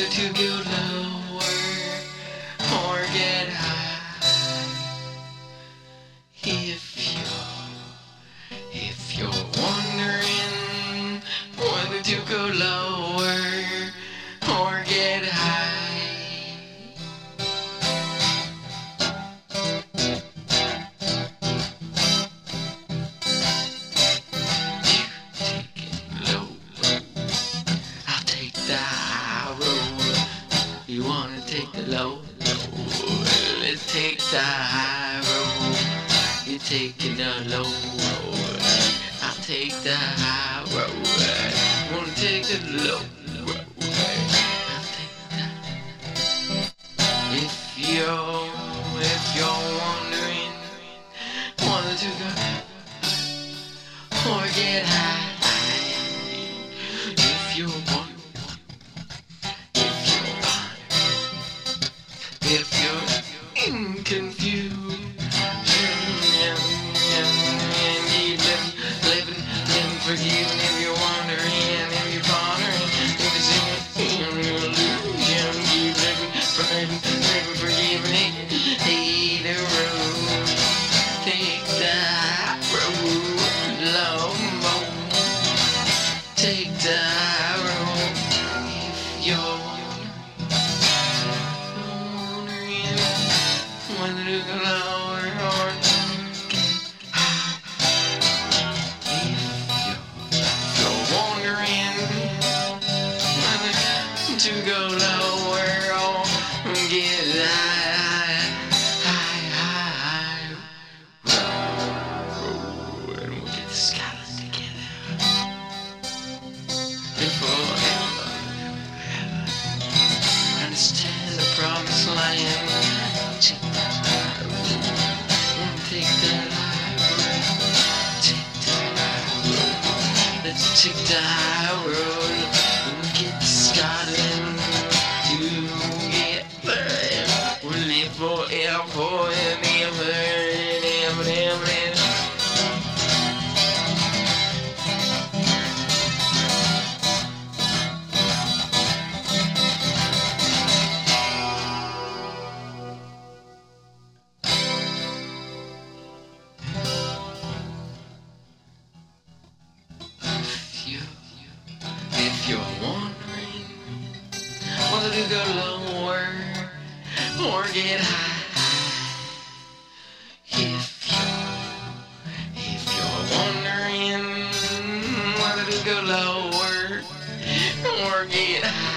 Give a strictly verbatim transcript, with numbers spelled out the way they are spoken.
whether to go lower or get high. If you're, if you're wondering whether to go lower or get high. The high road. You wanna take the low, low. Let's take the high road. You taking the low road. I'll take the high road. You wanna take the low road. I'll take that. If you're, if you're wondering whether to go or get high. If you're wondering, if you're in confusion and you living, living, living forgiven, if you're wandering, if you're pondering, if you're singing in illusion, keep living, living, living forgiven, hey, the road, take that road, low mo, take that road, if you're whether to go lower or get high. If you're wondering whether to go lower or get high, high, high, high, road, and we'll get the skyline together. Forever, understand the promised land. Take that road, take that road, take that road. Let's take that road and get to Scotland together. We'll live forever and ever and ever and ever. If you're wondering whether to go lower or get high, if you're, if you're wondering whether to go lower or get high.